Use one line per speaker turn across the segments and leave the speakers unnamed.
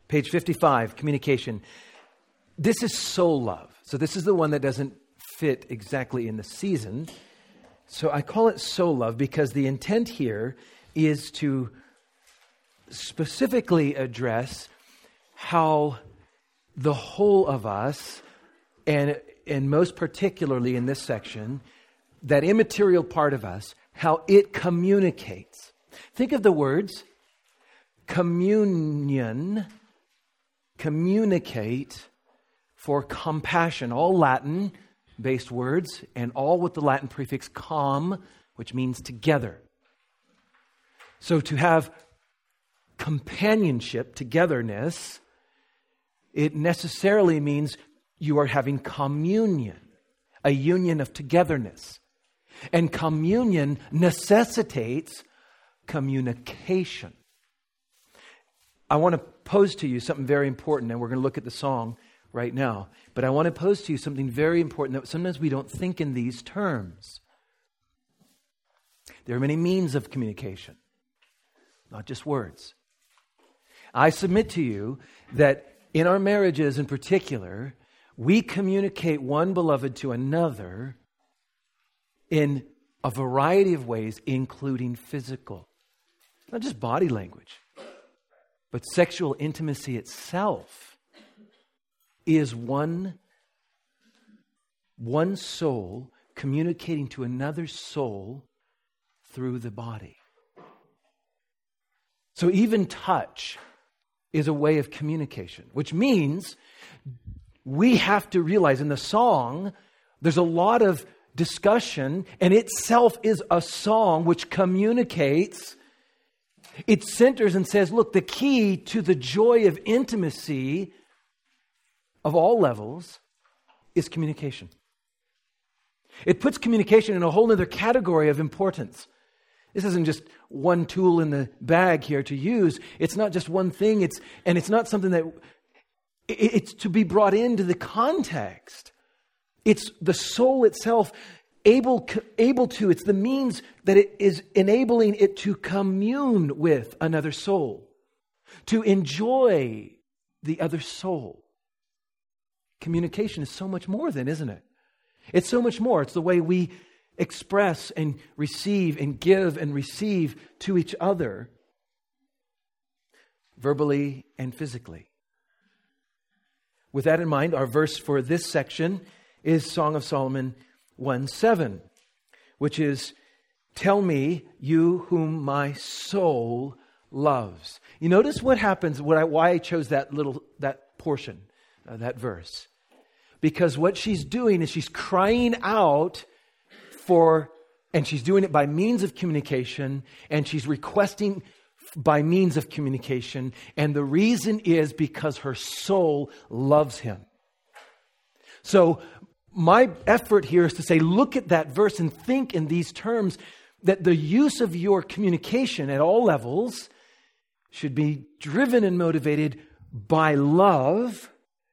Page 55, communication. This is soul love. So this is the one that doesn't fit exactly in the season. So I call it soul love because the intent here is to specifically address how the whole of us, and most particularly in this section, that immaterial part of us, how it communicates. Think of the words communion, communicate, for compassion, all Latin-based words, and all with the Latin prefix com, which means together. So to have companionship, togetherness, it necessarily means you are having communion, a union of togetherness. And communion necessitates communication. I want to pose to you something very important, and we're going to look at the song right now. But I want to pose to you something very important that sometimes we don't think in these terms. There are many means of communication, not just words. I submit to you that in our marriages in particular, we communicate one beloved to another in a variety of ways, including physical. Not just body language, but sexual intimacy itself is one soul communicating to another soul through the body. So even touch is a way of communication, which means we have to realize in the song, there's a lot of discussion, and itself is a song which communicates. It centers and says, look, the key to the joy of intimacy of all levels is communication. It puts communication in a whole other category of importance. This isn't just one tool in the bag here to use. It's not just one thing. It's not something that it's to be brought into the context. It's the soul itself able to. It's the means that it is enabling it to commune with another soul, to enjoy the other soul. Communication is so much more than, isn't it? It's so much more. It's the way we express and receive and give and receive to each other, verbally and physically. With that in mind, our verse for this section is Song of Solomon 1:7, which is, "Tell me, you whom my soul loves." You notice what happens, why I chose that portion, that verse. Because what she's doing is she's crying out for, and she's doing it by means of communication, and she's requesting by means of communication, and the reason is because her soul loves him. So my effort here is to say, look at that verse and think in these terms, that the use of your communication at all levels should be driven and motivated by love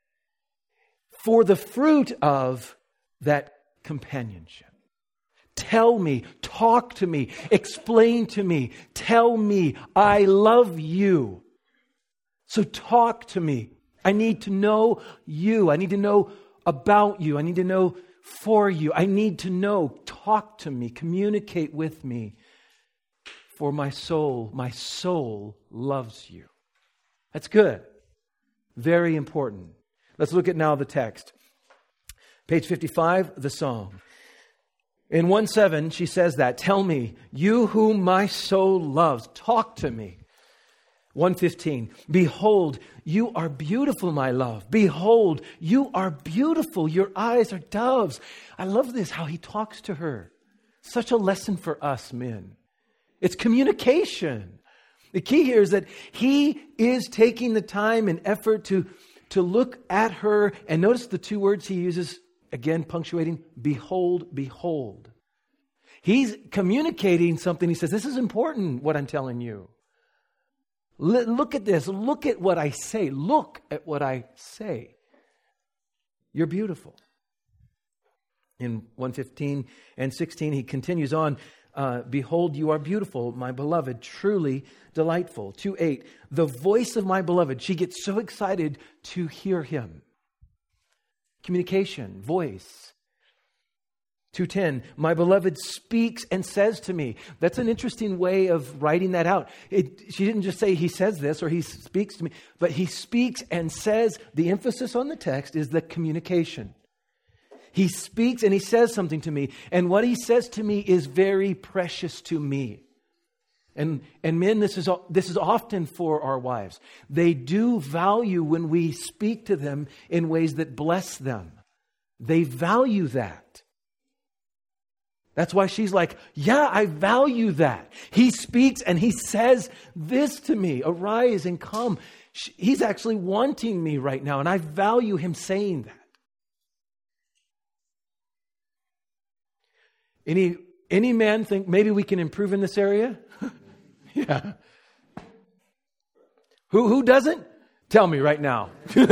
for the fruit of that companionship. Tell me, talk to me, explain to me, tell me, I love you. So talk to me. I need to know you. I need to know about you. I need to know for you. I need to know. Talk to me. Communicate with me. For my soul loves you. That's good. Very important. Let's look at now the text. Page 55, the song. In 1:7, she says that. Tell me, you whom my soul loves, talk to me. 1:15, behold, you are beautiful, my love. Behold, you are beautiful. Your eyes are doves. I love this, how he talks to her. Such a lesson for us men. It's communication. The key here is that he is taking the time and effort to look at her. And notice the two words he uses, again punctuating, behold, behold. He's communicating something. He says, this is important, what I'm telling you. Look at this. Look at what I say. Look at what I say. You're beautiful. In 1:15 and 16, he continues on. Behold, you are beautiful, my beloved, truly delightful. 2:8, the voice of my beloved. She gets so excited to hear him. Communication, voice. 2:10, my beloved speaks and says to me. That's an interesting way of writing that out. She didn't just say he says this or he speaks to me, but he speaks and says. The emphasis on the text is the communication. He speaks and he says something to me. And what he says to me is very precious to me. And men, this is often for our wives. They do value when we speak to them in ways that bless them. They value that. That's why she's like, yeah, I value that. He speaks and he says this to me. Arise and come. He's actually wanting me right now, and I value him saying that. Any man think maybe we can improve in this area? Yeah. Who doesn't? Tell me right now.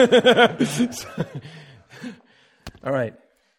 All right.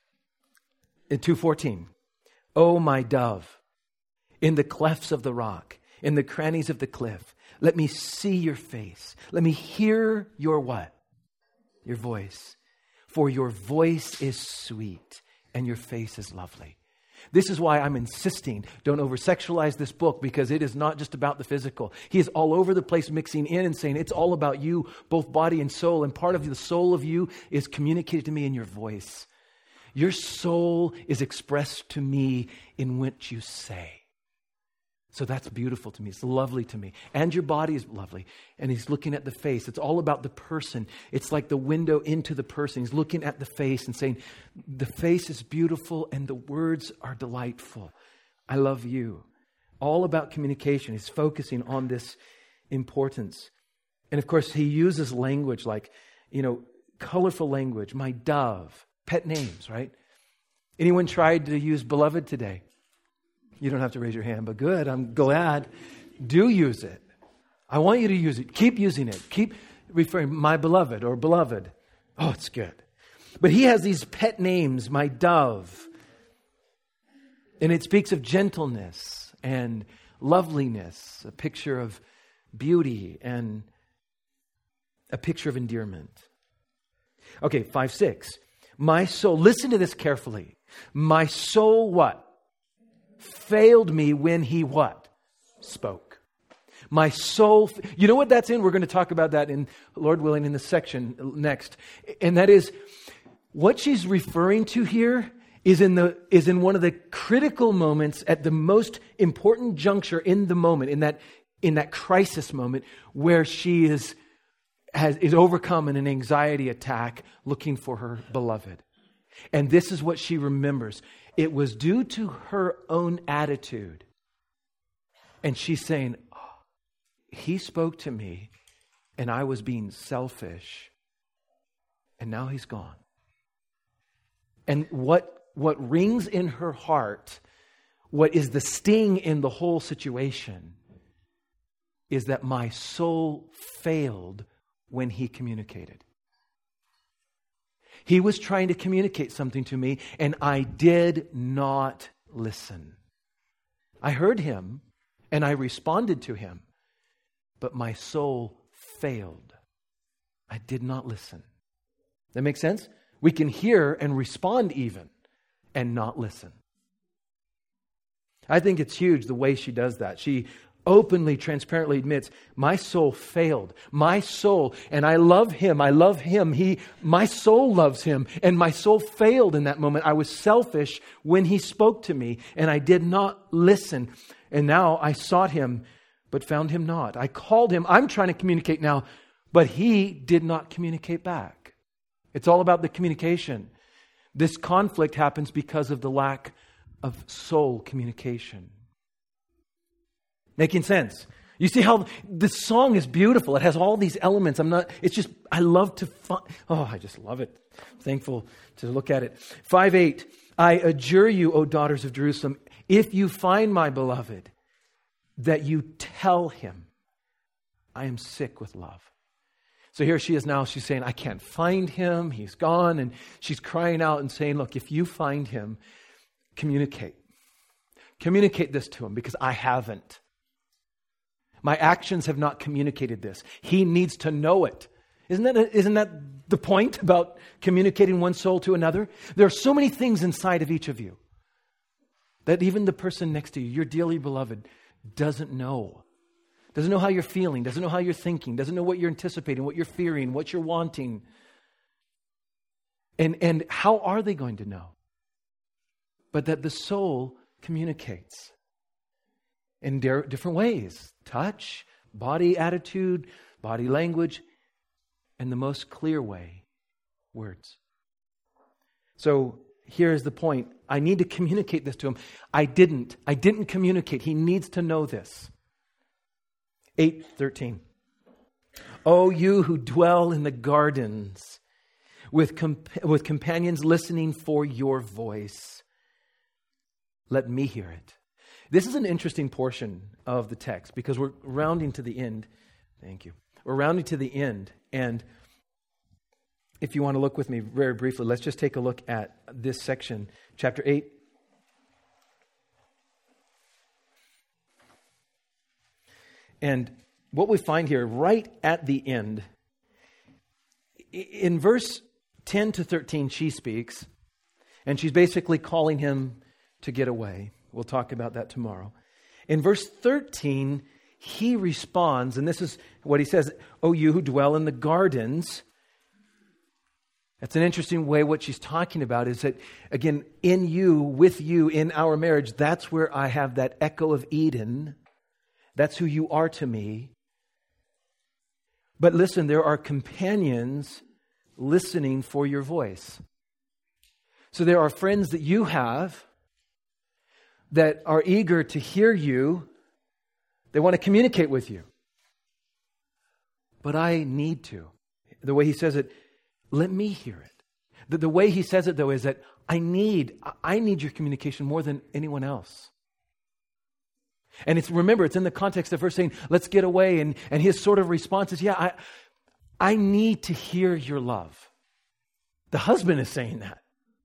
In 2:14. Oh, my dove, in the clefts of the rock, in the crannies of the cliff, let me see your face. Let me hear your what? Your voice. For your voice is sweet and your face is lovely. This is why I'm insisting, don't over-sexualize this book, because it is not just about the physical. He is all over the place mixing in and saying it's all about you, both body and soul. And part of the soul of you is communicated to me in your voice. Your soul is expressed to me in what you say. So that's beautiful to me. It's lovely to me. And your body is lovely. And he's looking at the face. It's all about the person. It's like the window into the person. He's looking at the face and saying, the face is beautiful and the words are delightful. I love you. All about communication. He's focusing on this importance. And of course, he uses language like, colorful language. My dove. Pet names, right? Anyone tried to use beloved today? You don't have to raise your hand, but good. I'm glad. Do use it. I want you to use it. Keep using it. Keep referring, my beloved or beloved. Oh, it's good. But he has these pet names, my dove. And it speaks of gentleness and loveliness, a picture of beauty and a picture of endearment. Okay, 5:6. My soul, listen to this carefully. My soul what? Failed me when he what? Spoke. My soul, you know what that's in? We're going to talk about that in, Lord willing, in this section next. And that is, what she's referring to here is in one of the critical moments at the most important juncture in the moment, in that crisis moment where she is overcome in an anxiety attack looking for her beloved. And this is what she remembers. It was due to her own attitude. And she's saying, oh, he spoke to me and I was being selfish. And now he's gone. And what rings in her heart, what is the sting in the whole situation, is that my soul failed when he communicated. He was trying to communicate something to me, and I did not listen. I heard him, and I responded to him, but my soul failed. I did not listen. That makes sense? We can hear and respond even, and not listen. I think it's huge the way she does that. She openly, transparently admits, my soul failed. My soul, and I love him. My soul loves him. And my soul failed in that moment. I was selfish when he spoke to me, and I did not listen. And now I sought him, but found him not. I called him. I'm trying to communicate now, but he did not communicate back. It's all about the communication. This conflict happens because of the lack of soul communication. Making sense? You see how this song is beautiful. It has all these elements. I just love it. I'm thankful to look at it. 5:8, I adjure you, O daughters of Jerusalem, if you find my beloved, that you tell him, I am sick with love. So here she is now, she's saying, I can't find him. He's gone. And she's crying out and saying, look, if you find him, communicate. Communicate this to him because I haven't. My actions have not communicated this. He needs to know it. Isn't that the point about communicating one soul to another? There are so many things inside of each of you that even the person next to you, your dearly beloved, doesn't know. Doesn't know how you're feeling, doesn't know how you're thinking, doesn't know what you're anticipating, what you're fearing, what you're wanting. And how are they going to know? But that the soul communicates in different ways. Touch, body attitude, body language, and the most clear way, words. So here's the point. I need to communicate this to him. I didn't communicate. He needs to know this. 8:13. Oh, you who dwell in the gardens with companions listening for your voice, let me hear it. This is an interesting portion of the text because we're rounding to the end. Thank you. We're rounding to the end. And if you want to look with me very briefly, let's just take a look at this section, chapter 8. And what we find here right at the end, in verse 10 to 13, she speaks, and she's basically calling him to get away. We'll talk about that tomorrow. In verse 13, he responds, and this is what he says, "Oh, you who dwell in the gardens." That's an interesting way. What she's talking about is that, again, in you, with you, in our marriage, that's where I have that echo of Eden. That's who you are to me. But listen, there are companions listening for your voice. So there are friends that you have that are eager to hear you. They want to communicate with you. But I need to. The way he says it, let me hear it. The way he says it, though, is that I need your communication more than anyone else. And remember, it's in the context of her saying, let's get away. And his sort of response is, yeah, I need to hear your love. The husband is saying that.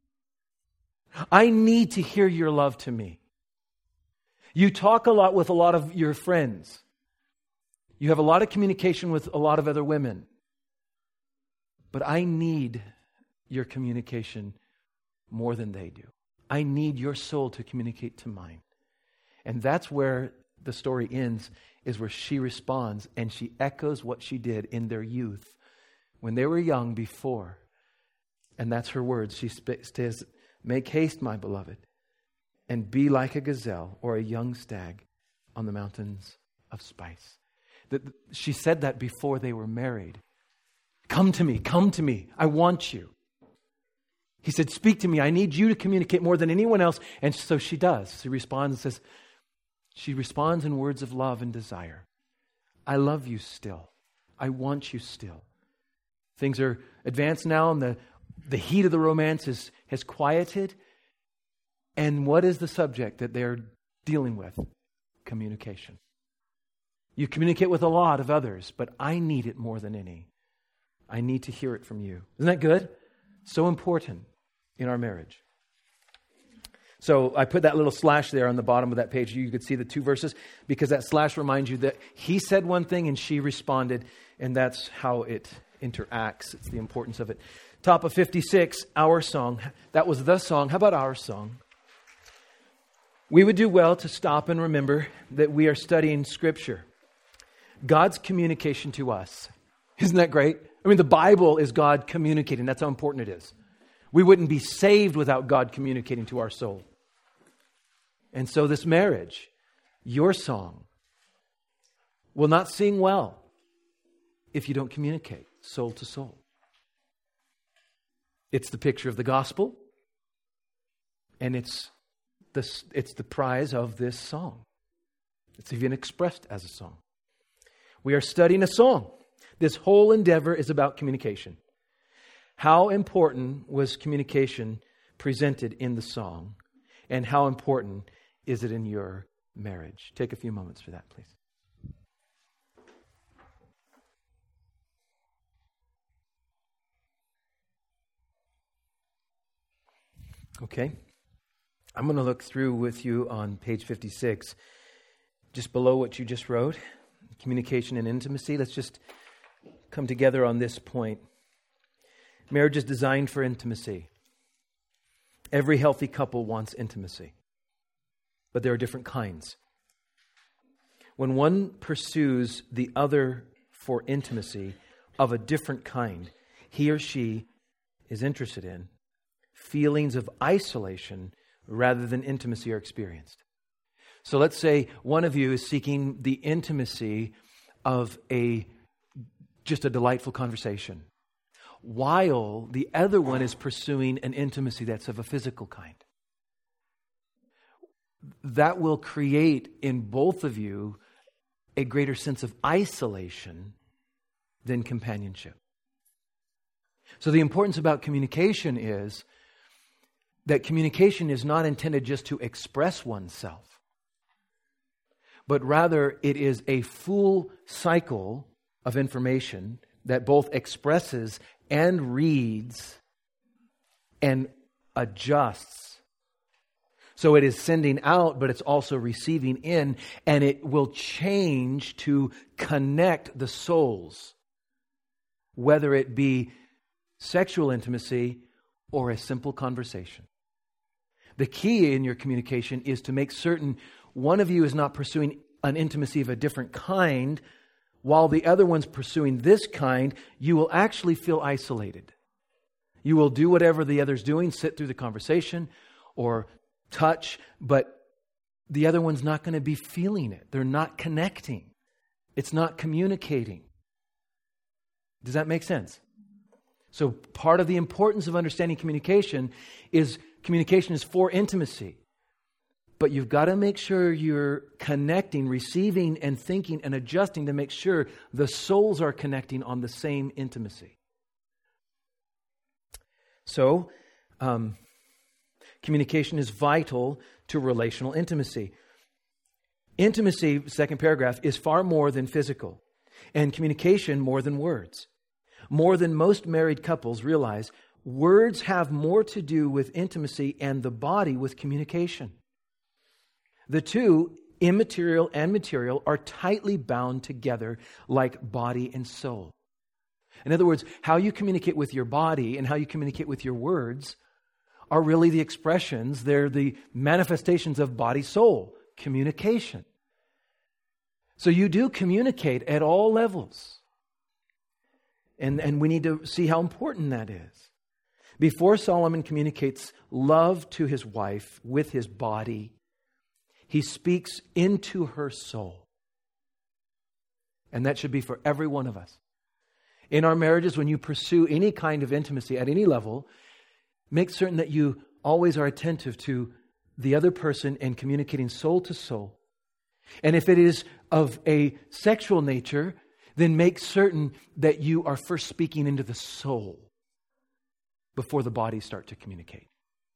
I need to hear your love to me. You talk a lot with a lot of your friends. You have a lot of communication with a lot of other women. But I need your communication more than they do. I need your soul to communicate to mine. And that's where the story ends, is where she responds and she echoes what she did in their youth when they were young before. And that's her words. She says, "Make haste, my beloved, and be like a gazelle or a young stag on the mountains of spice." She said that before they were married. Come to me, I want you. He said, speak to me, I need you to communicate more than anyone else. And so she does. She responds and says, she responds in words of love and desire. I love you still. I want you still. Things are advanced now and the heat of the romance has quieted. And what is the subject that they're dealing with? Communication. You communicate with a lot of others, but I need it more than any. I need to hear it from you. Isn't that good? So important in our marriage. So I put that little slash there on the bottom of that page. You could see the two verses because that slash reminds you that he said one thing and she responded, and that's how it interacts. It's the importance of it. Top of 56, our song. That was the song. How about our song? We would do well to stop and remember that we are studying Scripture. God's communication to us. Isn't that great? I mean, the Bible is God communicating. That's how important it is. We wouldn't be saved without God communicating to our soul. And so this marriage, your song, will not sing well if you don't communicate soul to soul. It's the picture of the gospel, and it's the prize of this song. It's even expressed as a song. We are studying a song. This whole endeavor is about communication. How important was communication presented in the song? And how important is it in your marriage? Take a few moments for that, please. Okay. I'm going to look through with you on page 56, just below what you just wrote, communication and intimacy. Let's just come together on this point. Marriage is designed for intimacy. Every healthy couple wants intimacy, but there are different kinds. When one pursues the other for intimacy of a different kind, he or she is interested in, feelings of isolation rather than intimacy are experienced. So let's say one of you is seeking the intimacy of just a delightful conversation, while the other one is pursuing an intimacy that's of a physical kind. That will create in both of you a greater sense of isolation than companionship. So the importance about communication is that communication is not intended just to express oneself, but rather it is a full cycle of information that both expresses and reads and adjusts. So it is sending out, but it's also receiving in, and it will change to connect the souls, whether it be sexual intimacy or a simple conversation. The key in your communication is to make certain one of you is not pursuing an intimacy of a different kind, while the other one's pursuing this kind. You will actually feel isolated. You will do whatever the other's doing, sit through the conversation or touch, but the other one's not going to be feeling it. They're not connecting. It's not communicating. Does that make sense? So part of the importance of understanding communication is for intimacy. But you've got to make sure you're connecting, receiving and thinking and adjusting to make sure the souls are connecting on the same intimacy. So, communication is vital to relational intimacy. Intimacy, second paragraph, is far more than physical, and communication more than words. More than most married couples realize, words have more to do with intimacy and the body with communication. The two, immaterial and material, are tightly bound together like body and soul. In other words, how you communicate with your body and how you communicate with your words are really the expressions. They're the manifestations of body-soul communication. So you do communicate at all levels. And we need to see how important that is. Before Solomon communicates love to his wife with his body, he speaks into her soul. And that should be for every one of us. In our marriages, when you pursue any kind of intimacy at any level, make certain that you always are attentive to the other person and communicating soul to soul. And if it is of a sexual nature, then make certain that you are first speaking into the soul before the bodies start to communicate.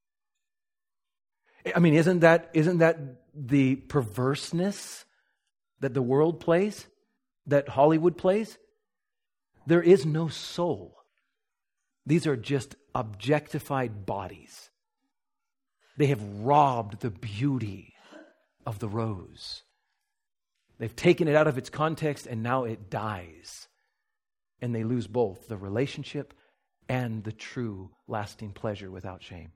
I mean, isn't that the perverseness that the world plays, that Hollywood plays? There is no soul. These are just objectified bodies. They have robbed the beauty of the rose. They've taken it out of its context and now it dies. And they lose both the relationship and the true lasting pleasure without shame.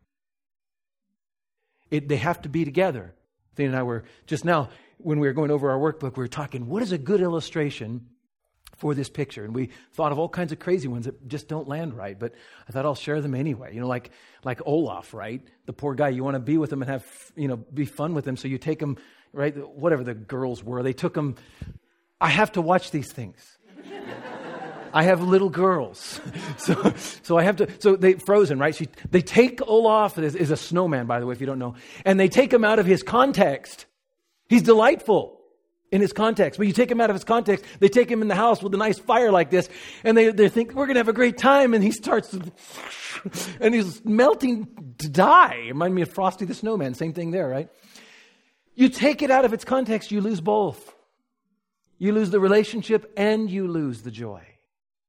They have to be together. Thane and I were just now, when we were going over our workbook, we were talking, what is a good illustration for this picture? And we thought of all kinds of crazy ones that just don't land right, but I thought I'll share them anyway. You know, like Olaf, right? The poor guy, you want to be with him and have, be fun with him. So you take him, right? Whatever the girls were, they took him. I have to watch these things. I have little girls. So I have to, so they, Frozen, right? They take Olaf, is a snowman, by the way, if you don't know, and they take him out of his context. He's delightful in his context, but you take him out of his context, they take him in the house with a nice fire like this, and they think, we're going to have a great time, and he starts, and he's melting to die. It reminded me of Frosty the Snowman, same thing there, right? You take it out of its context, you lose both. You lose the relationship and you lose the joy.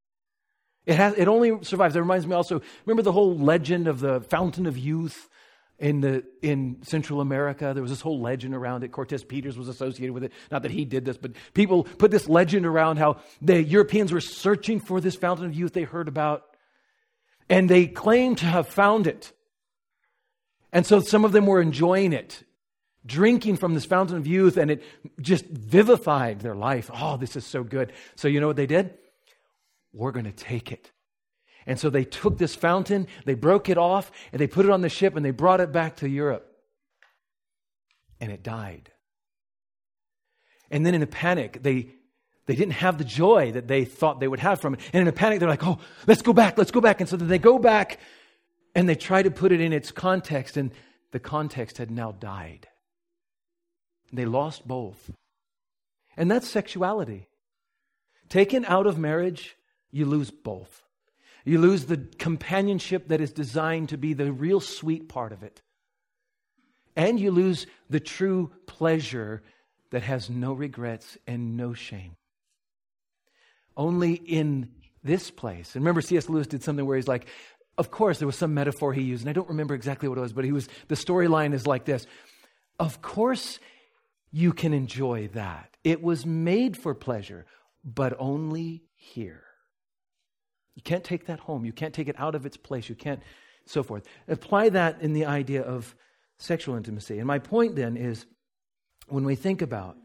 It only survives. That reminds me also, remember the whole legend of the Fountain of Youth? in Central America. There was this whole legend around it. Cortez Peters was associated with it. Not that he did this, but people put this legend around how the Europeans were searching for this fountain of youth they heard about. And they claimed to have found it. And so some of them were enjoying it, drinking from this fountain of youth, and it just vivified their life. Oh, this is so good. So you know what they did? We're going to take it. And so they took this fountain, they broke it off, and they put it on the ship, and they brought it back to Europe. And it died. And then in a panic, they didn't have the joy that they thought they would have from it. And in a panic, they're like, oh, let's go back. And so then they go back, and they try to put it in its context, and the context had now died. They lost both. And that's sexuality. Taken out of marriage, you lose both. You lose the companionship that is designed to be the real sweet part of it. And you lose the true pleasure that has no regrets and no shame. Only in this place. And remember, C.S. Lewis did something where he's like, of course, there was some metaphor he used, and I don't remember exactly what it was, but the storyline is like this. Of course, you can enjoy that. It was made for pleasure, but only here. You can't take that home. You can't take it out of its place. You can't, so forth. Apply that in the idea of sexual intimacy. And my point then is, when we think about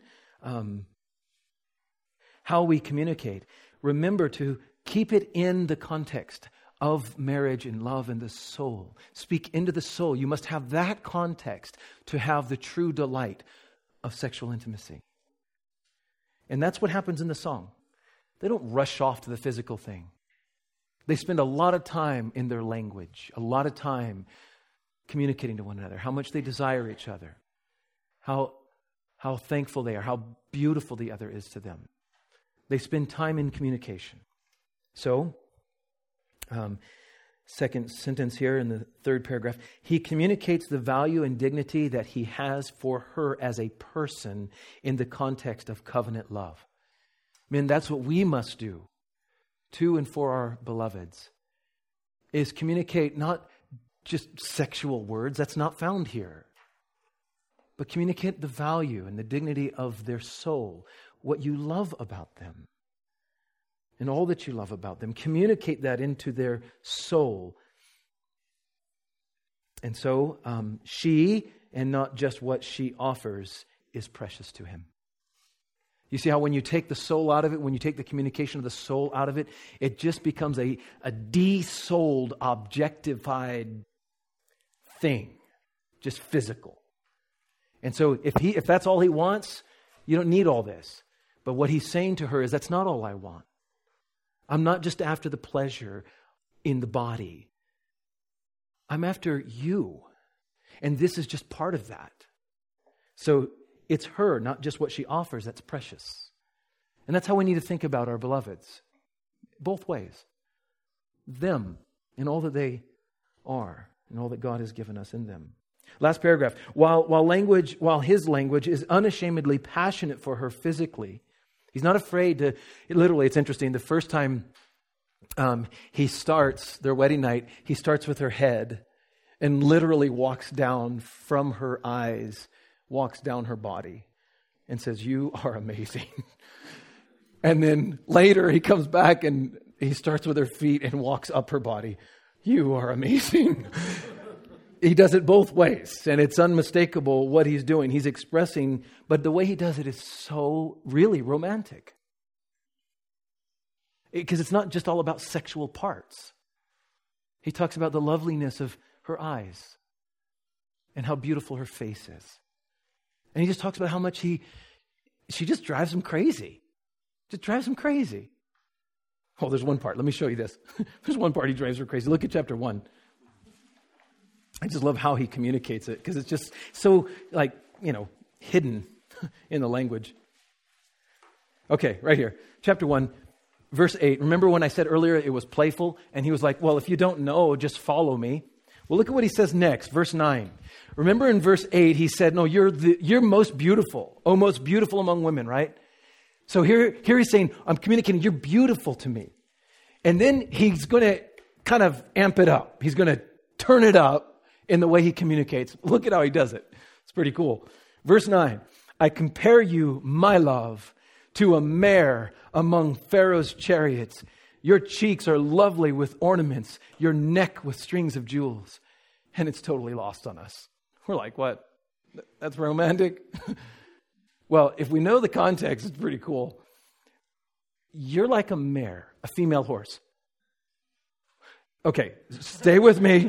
how we communicate, remember to keep it in the context of marriage and love and the soul. Speak into the soul. You must have that context to have the true delight of sexual intimacy. And that's what happens in the song. They don't rush off to the physical thing. They spend a lot of time in their language, a lot of time communicating to one another, how much they desire each other, how thankful they are, how beautiful the other is to them. They spend time in communication. So, second sentence here in the third paragraph, he communicates the value and dignity that he has for her as a person in the context of covenant love. Men, that's what we must do to and for our beloveds, is communicate not just sexual words, that's not found here, but communicate the value and the dignity of their soul, what you love about them, and all that you love about them. Communicate that into their soul. And so she, and not just what she offers, is precious to him. You see how when you take the soul out of it, when you take the communication of the soul out of it, it just becomes a de-souled, objectified thing, just physical. And so if that's all he wants, you don't need all this. But what he's saying to her is, that's not all I want. I'm not just after the pleasure in the body. I'm after you. And this is just part of that. So it's her, not just what she offers, that's precious. And that's how we need to think about our beloveds. Both ways. Them and all that they are and all that God has given us in them. Last paragraph. While his language is unashamedly passionate for her physically, he's not afraid to, literally, it's interesting, the first time he starts their wedding night, he starts with her head and literally walks down from her eyes, walks down her body and says, "You are amazing." And then later he comes back and he starts with her feet and walks up her body. "You are amazing." He does it both ways, and it's unmistakable what he's doing. He's expressing, but the way he does it is so really romantic. Because it's not just all about sexual parts. He talks about the loveliness of her eyes and how beautiful her face is. And he just talks about how much she just drives him crazy. Just drives him crazy. Oh, there's one part. Let me show you this. There's one part he drives her crazy. Look at chapter 1. I just love how he communicates it because it's just so, hidden in the language. Okay, right here. Chapter 1, verse 8. Remember when I said earlier it was playful? And he was like, well, if you don't know, just follow me. Well, look at what he says next, verse 9. Remember in verse 8, he said, no, you're most beautiful. Oh, most beautiful among women, right? So here he's saying, I'm communicating, you're beautiful to me. And then he's going to kind of amp it up. He's going to turn it up. in the way he communicates. Look at how he does it. It's pretty cool. Verse 9, I compare you, my love, to a mare among Pharaoh's chariots. Your cheeks are lovely with ornaments, your neck with strings of jewels. And it's totally lost on us. We're like, what? That's romantic? Well, if we know the context, it's pretty cool. You're like a mare, a female horse. Okay, stay with me.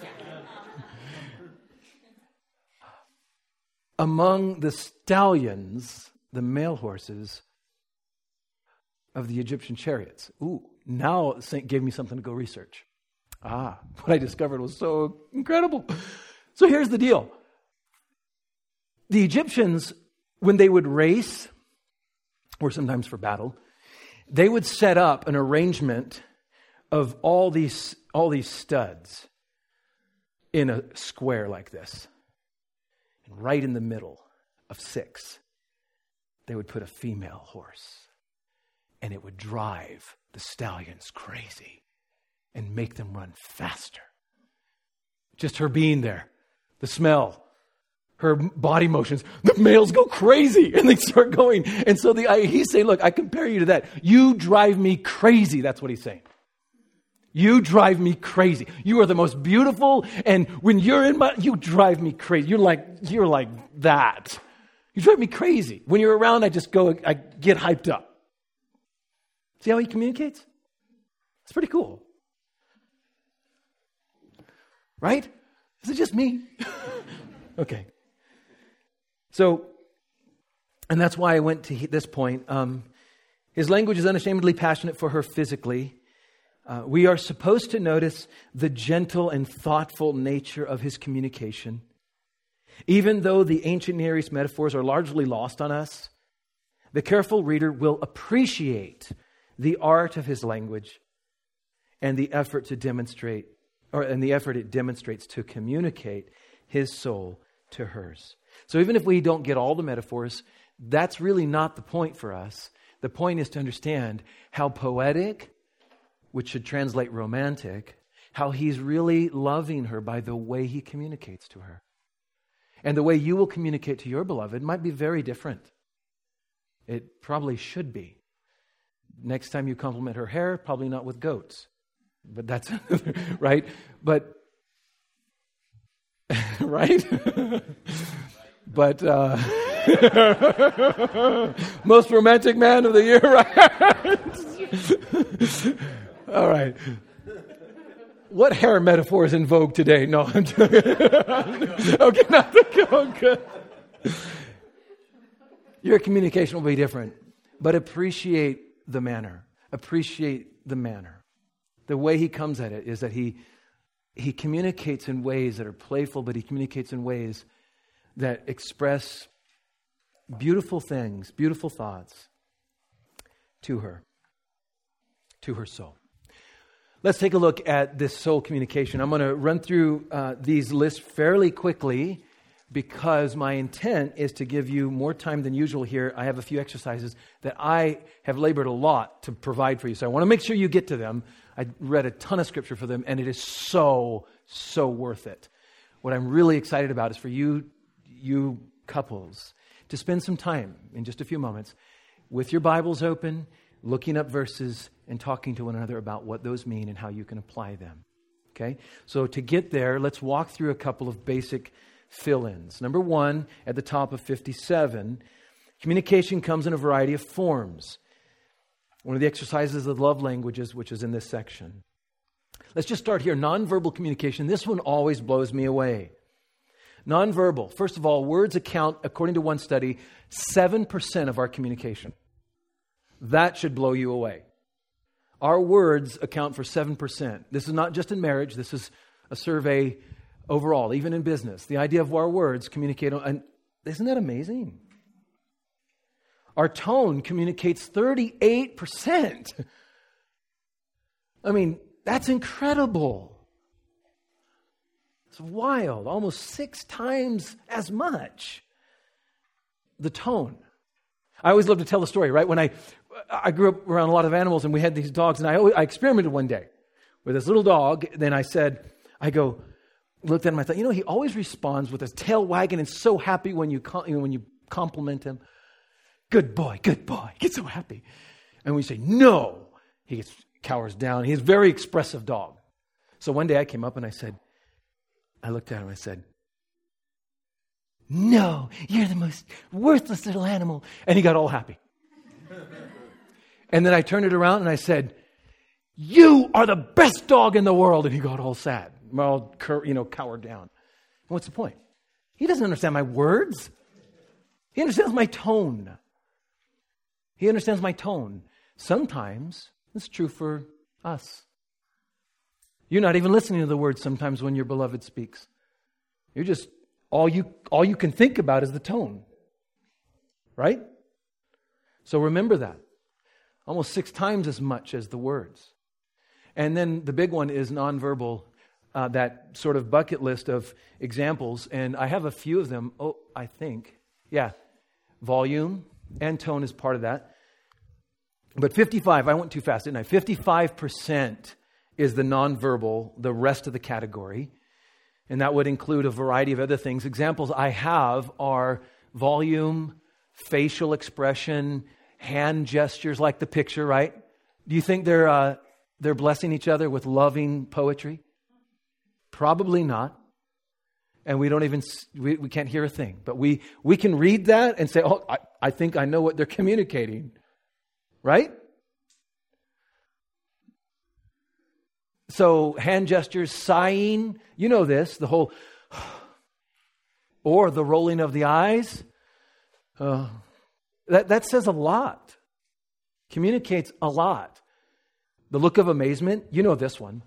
Among the stallions, the male horses of the Egyptian chariots. Ooh, now Saint gave me something to go research. What I discovered was so incredible. So here's the deal. The Egyptians, when they would race, or sometimes for battle, they would set up an arrangement of all these studs in a square like this. And right in the middle of 6, they would put a female horse. And it would drive the stallions crazy and make them run faster. Just her being there, the smell, her body motions, the males go crazy and they start going. And so he's saying, look, I compare you to that. You drive me crazy. That's what he's saying. You drive me crazy. You are the most beautiful. And when you're you drive me crazy. You're like that. You drive me crazy. When you're around, I get hyped up. See how he communicates? It's pretty cool. Right? Is it just me? Okay. So, and that's why I went to this point. His language is unashamedly passionate for her physically. We are supposed to notice the gentle and thoughtful nature of his communication. Even though the ancient Near East metaphors are largely lost on us, the careful reader will appreciate the art of his language and the effort it demonstrates to communicate his soul to hers. So even if we don't get all the metaphors, that's really not the point for us. The point is to understand how poetic, which should translate romantic, how he's really loving her by the way he communicates to her. And the way you will communicate to your beloved might be very different. It probably should be. Next time you compliment her hair, probably not with goats. But that's, right? But, right? But, most romantic man of the year, right? All right. What hair metaphor is in vogue today? No, I'm joking. Okay, good. Your communication will be different, but appreciate the manner. Appreciate the manner. The way he comes at it is that he communicates in ways that are playful, but he communicates in ways that express beautiful things, beautiful thoughts to her soul. Let's take a look at this soul communication. I'm going to run through these lists fairly quickly because my intent is to give you more time than usual here. I have a few exercises that I have labored a lot to provide for you. So I want to make sure you get to them. I read a ton of scripture for them, and it is so worth it. What I'm really excited about is for you couples to spend some time in just a few moments with your Bibles open, looking up verses and talking to one another about what those mean and how you can apply them. Okay? So to get there, let's walk through a couple of basic fill-ins. Number 1, at the top of 57, communication comes in a variety of forms. One of the exercises of love languages, which is in this section. Let's just start here. Nonverbal communication. This one always blows me away. Nonverbal. First of all, words account, according to one study, 7% of our communication. That should blow you away. Our words account for 7%. This is not just in marriage. This is a survey overall, even in business. The idea of our words communicate. And isn't that amazing? Our tone communicates 38%. I mean, that's incredible. It's wild. Almost 6 times as much. The tone. I always love to tell the story, right? When I grew up around a lot of animals and we had these dogs, and I experimented one day with this little dog. Then I go, looked at him, I thought, he always responds with his tail wagging and so happy when you compliment him. Good boy, good boy. He gets so happy. And when you say, no, he cowers down. He's a very expressive dog. So one day I came up and I looked at him and I said, no, you're the most worthless little animal. And he got all happy. And then I turned it around and I said, you are the best dog in the world. And he got all sad, all cowered down. And what's the point? He doesn't understand my words. He understands my tone. He understands my tone. Sometimes it's true for us. You're not even listening to the words sometimes when your beloved speaks. You're just, all you can think about is the tone. Right? So remember that. Almost 6 times as much as the words. And then the big one is nonverbal, that sort of bucket list of examples. And I have a few of them. Oh, I think. Yeah. Volume and tone is part of that. But 55, I went too fast, didn't I? 55% is the nonverbal, the rest of the category. And that would include a variety of other things. Examples I have are volume, facial expression, hand gestures like the picture, right? Do you think they're blessing each other with loving poetry? Probably not. And we don't even, we can't hear a thing. But we can read that and say, oh, I think I know what they're communicating. Right? So hand gestures, sighing, you know this, the whole, or the rolling of the eyes. That says a lot. Communicates a lot. The look of amazement, you know this one.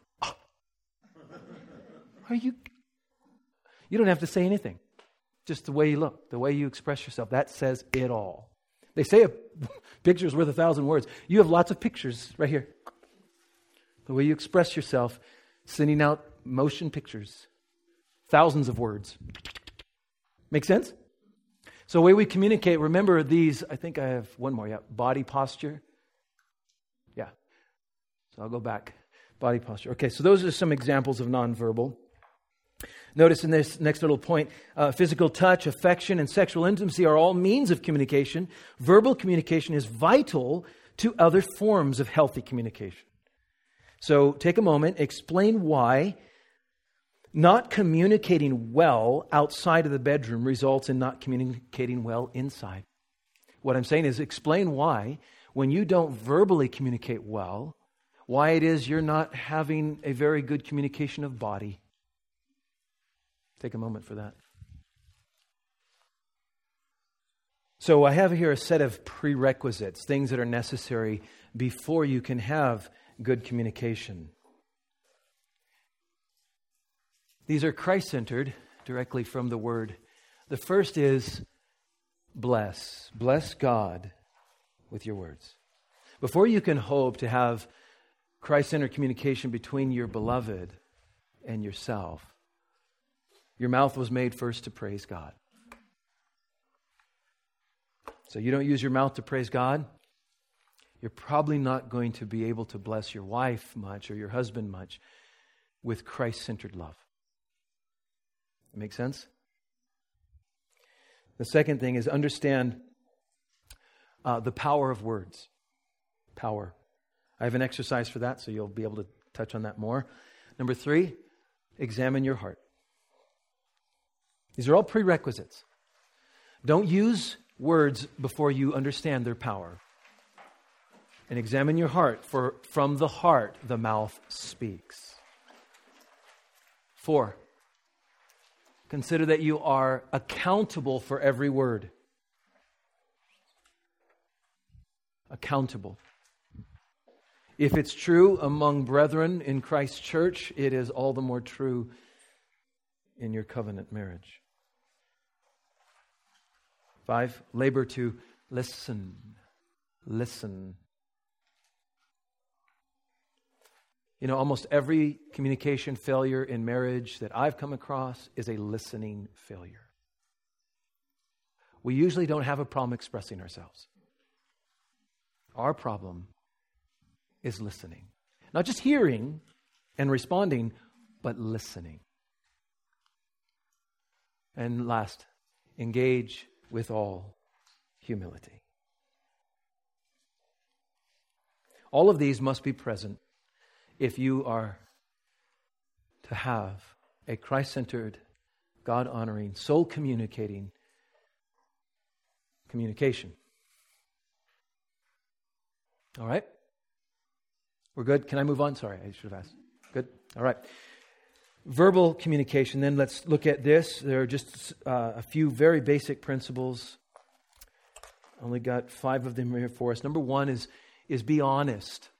You don't have to say anything. Just the way you look, the way you express yourself, that says it all. They say a picture's worth 1,000 words. You have lots of pictures right here. The way you express yourself, sending out motion pictures, thousands of words. Make sense? So the way we communicate, remember these, I think I have one more, yeah, body posture. Yeah. So I'll go back. Body posture. Okay, so those are some examples of nonverbal. Notice in this next little point, physical touch, affection, and sexual intimacy are all means of communication. Verbal communication is vital to other forms of healthy communication. So take a moment, explain why not communicating well outside of the bedroom results in not communicating well inside. What I'm saying is explain why, when you don't verbally communicate well, why it is you're not having a very good communication of body. Take a moment for that. So I have here a set of prerequisites, things that are necessary before you can have good communication. These are Christ-centered, directly from the Word. The first is bless. Bless God with your words. Before you can hope to have Christ-centered communication between your beloved and yourself, your mouth was made first to praise God. So you don't use your mouth to praise God, you're probably not going to be able to bless your wife much or your husband much with Christ-centered love. That make sense? The second thing is understand the power of words. Power. I have an exercise for that, so you'll be able to touch on that more. Number 3, examine your heart. These are all prerequisites. Don't use words before you understand their power. And examine your heart, for from the heart the mouth speaks. 4, consider that you are accountable for every word. Accountable. If it's true among brethren in Christ's church, it is all the more true in your covenant marriage. 5, labor to listen. Listen. You know, almost every communication failure in marriage that I've come across is a listening failure. We usually don't have a problem expressing ourselves. Our problem is listening. Not just hearing and responding, but listening. And last, engage with all humility. All of these must be present if you are to have a Christ-centered, God-honoring, soul-communicating communication. All right? We're good? Can I move on? Sorry, I should have asked. Good? All right. Verbal communication. Then let's look at this. There are just a few very basic principles. Only got 5 of them here for us. Number 1 is be honest.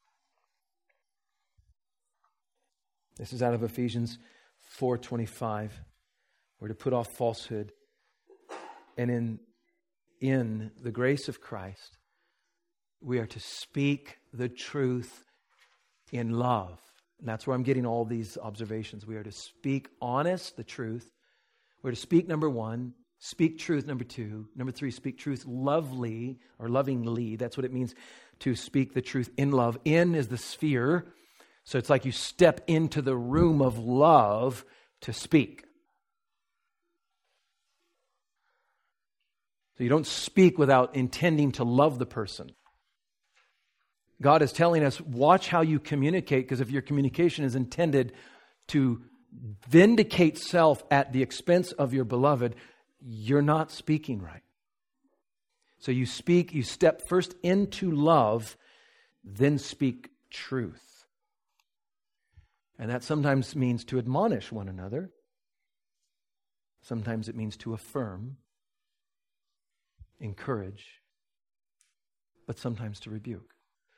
This is out of Ephesians 4:25. We're to put off falsehood. And in the grace of Christ, we are to speak the truth in love. And that's where I'm getting all these observations. We are to speak honest, the truth. We're to speak, number 1. Speak truth, number 2. Number 3, speak truth lovely or lovingly. That's what it means to speak the truth in love. In is the sphere. So it's like you step into the room of love to speak. So you don't speak without intending to love the person. God is telling us, watch how you communicate, because if your communication is intended to vindicate self at the expense of your beloved, you're not speaking right. So you step first into love, then speak truth. And that sometimes means to admonish one another. Sometimes it means to affirm, encourage, but sometimes to rebuke.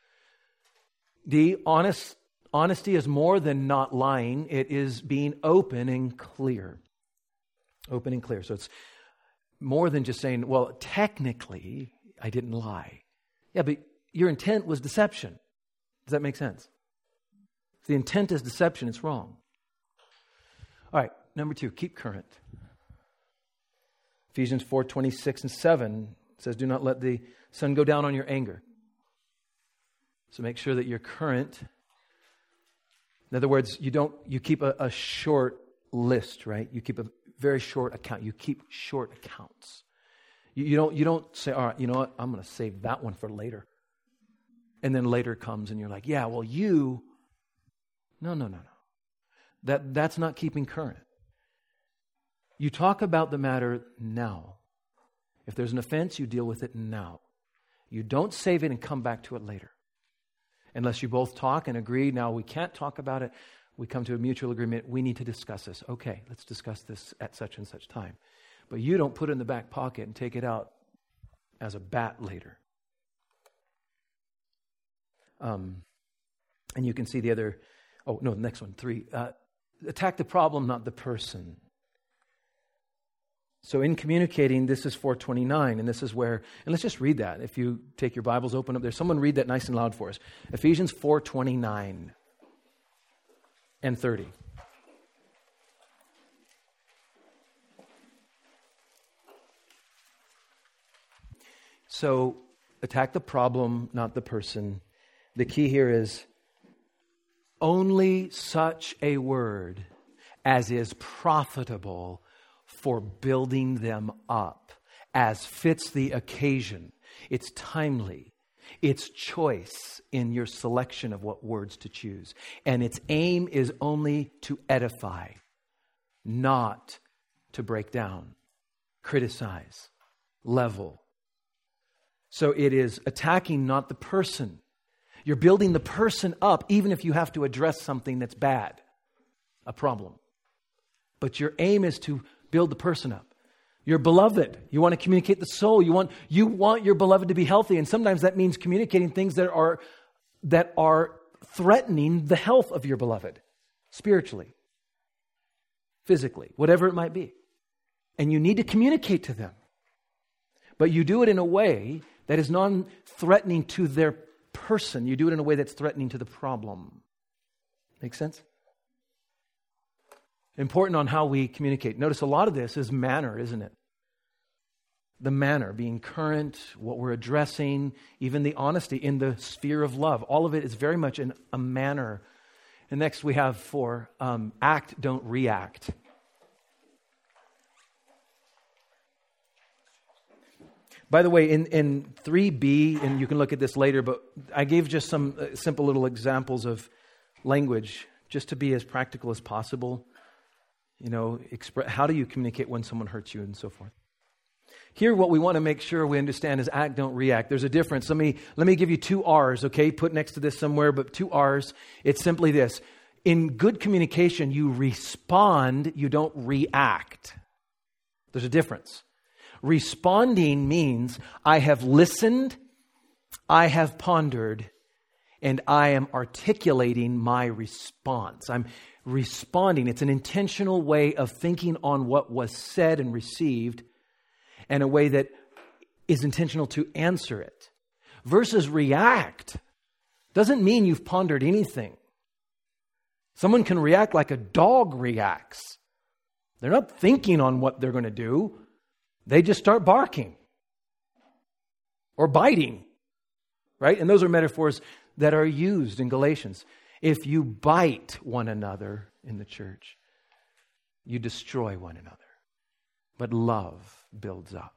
Honesty is more than not lying. It is being open and clear. Open and clear. So it's more than just saying, well, technically, I didn't lie. Yeah, but your intent was deception. Does that make sense? If the intent is deception, it's wrong. All right, number 2, keep current. Ephesians 4:26 and 7 says, do not let the sun go down on your anger. So make sure that you're current. In other words, you keep a short list, right? You keep a very short account. You keep short accounts. You don't say, all right, you know what? I'm going to save that one for later. And then later comes and you're like, yeah, well, No. That's not keeping current. You talk about the matter now. If there's an offense, you deal with it now. You don't save it and come back to it later. Unless you both talk and agree, now we can't talk about it. We come to a mutual agreement. We need to discuss this. Okay, let's discuss this at such and such time. But you don't put it in the back pocket and take it out as a bat later. And you can see the other, the next one, 3. Attack the problem, not the person. So in communicating, this is 4:29, and this is where, and let's just read that. If you take your Bibles, open up there. Someone read that nice and loud for us. Ephesians 4:29 and 30. So attack the problem, not the person. The key here is only such a word as is profitable for building them up, as fits the occasion. It's timely. It's choice in your selection of what words to choose. And its aim is only to edify, not to break down, criticize, level. So it is attacking not the person. You're building the person up, even if you have to address something that's bad, a problem. But your aim is to build the person up. Your beloved, you want to communicate the soul. You want your beloved to be healthy, and sometimes that means communicating things that are threatening the health of your beloved, spiritually, physically, whatever it might be. And you need to communicate to them. But you do it in a way that is non-threatening to their person. You do it in a way that's threatening to the problem. Make sense? Important on how we communicate. Notice a lot of this is manner, isn't it? The manner, being current, what we're addressing, even the honesty in the sphere of love. All of it is very much in a manner. And next we have 4, act, don't react. By the way, in 3b, and you can look at this later, but I gave just some simple little examples of language just to be as practical as possible. You know, how do you communicate when someone hurts you and so forth. Here, what we want to make sure we understand is act, don't react. There's a difference. Let me give you 2 R's, okay? Put next to this somewhere, but 2 R's. It's simply this. In good communication, you respond, you don't react. There's a difference. Responding means I have listened, I have pondered, and I am articulating my response. I'm responding. It's an intentional way of thinking on what was said and received, and a way that is intentional to answer it. Versus react doesn't mean you've pondered anything. Someone can react like a dog reacts. They're not thinking on what they're going to do. They just start barking or biting, right? And those are metaphors that are used in Galatians. If you bite one another in the church, you destroy one another. But love builds up.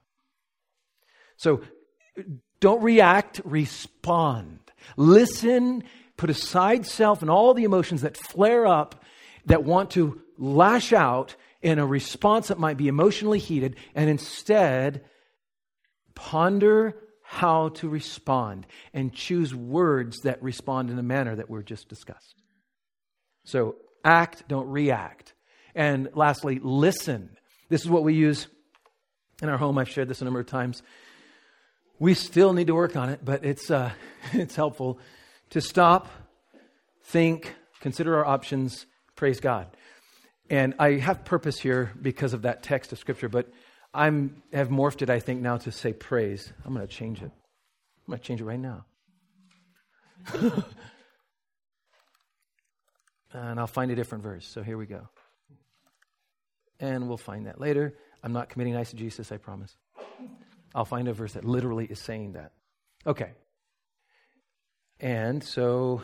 So don't react, respond. Listen, put aside self and all the emotions that flare up, that want to lash out in a response that might be emotionally heated, and instead ponder how to respond and choose words that respond in the manner that we're just discussed. So act, don't react. And lastly, listen. This is what we use in our home. I've shared this a number of times. We still need to work on it, but it's helpful to stop, think, consider our options, praise God. And I have purpose here because of that text of Scripture, but I have morphed it, I think, now to say praise. I'm going to change it. I'm going to change it right now. And I'll find a different verse. So here we go. And we'll find that later. I'm not committing eisegesis, I promise. I'll find a verse that literally is saying that. Okay. And so,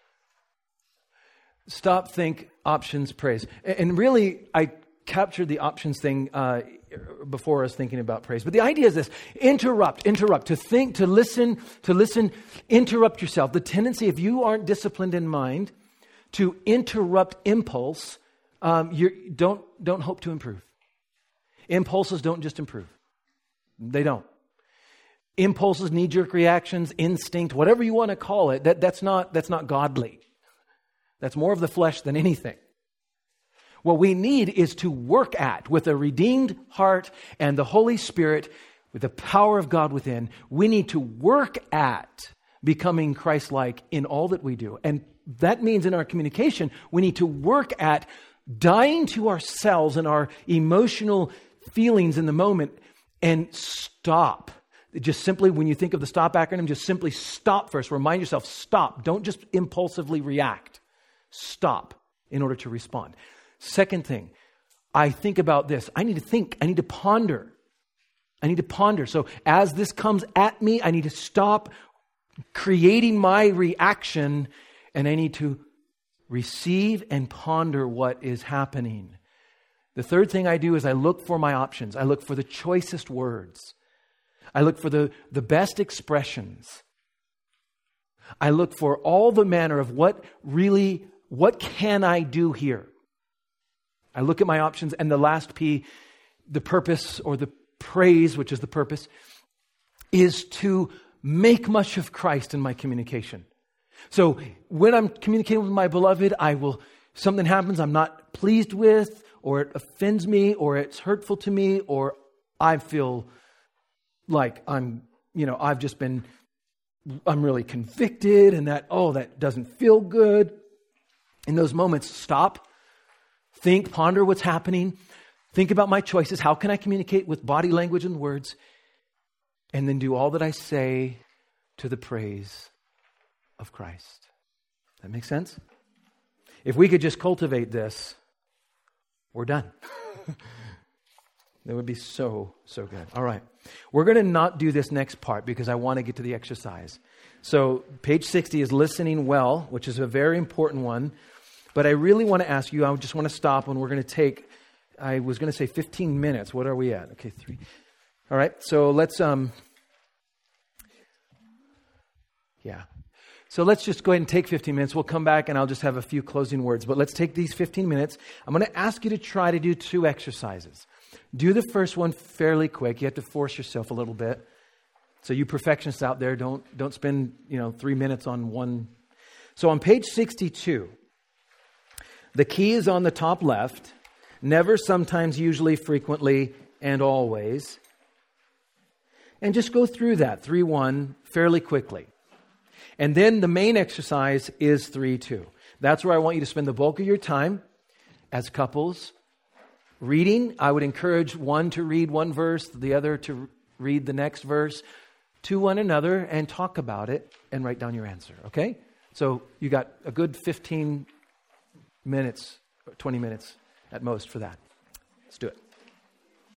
stop, think, options, praise. And really, I captured the options thing before I was thinking about praise. But the idea is this: interrupt, to think, to listen, interrupt yourself. The tendency, if you aren't disciplined in mind, to interrupt impulse, don't hope to improve. Impulses don't just improve. They don't. Impulses, knee-jerk reactions, instinct, whatever you want to call it, that's not godly. That's more of the flesh than anything. What we need is to work at, with a redeemed heart and the Holy Spirit, with the power of God within, we need to work at becoming Christ-like in all that we do. And that means in our communication, we need to work at dying to ourselves and our emotional feelings in the moment and stop. Just simply, when you think of the STOP acronym, just simply stop first. Remind yourself, stop. Don't just impulsively react. Stop in order to respond. Second thing, I think about this. I need to think. I need to ponder. So as this comes at me, I need to stop creating my reaction, and I need to receive and ponder what is happening. The third thing I do is I look for my options. I look for the choicest words. I look for the best expressions. I look for all the manner of what can I do here? I look at my options, and the last P, the purpose or the praise, which is the purpose, is to make much of Christ in my communication. So when I'm communicating with my beloved, something happens I'm not pleased with, or it offends me, or it's hurtful to me, or I feel like I'm really convicted, and that doesn't feel good. In those moments, stop, think, ponder what's happening, think about my choices. How can I communicate with body language and words? And then do all that I say to the praise of Christ. That makes sense? If we could just cultivate this, we're done. That would be so good. All right. We're going to not do this next part because I want to get to the exercise. So page 60 is listening well, which is a very important one. But I really want to ask you, I just want to stop, and we're going to take, I was going to say 15 minutes. What are we at? Okay, 3. All right. So let's Yeah. So let's just go ahead and take 15 minutes. We'll come back and I'll just have a few closing words. But let's take these 15 minutes. I'm going to ask you to try to do 2 exercises. Do the first one fairly quick. You have to force yourself a little bit. So you perfectionists out there, don't spend 3 minutes on one. So on page 62, the key is on the top left. Never, sometimes, usually, frequently, and always. And just go through that, 3-1, fairly quickly. And then the main exercise is 3-2. That's where I want you to spend the bulk of your time as couples. Reading, I would encourage one to read one verse, the other to read the next verse to one another and talk about it and write down your answer, okay? So you got a good 15 minutes, 20 minutes at most for that. Let's do it.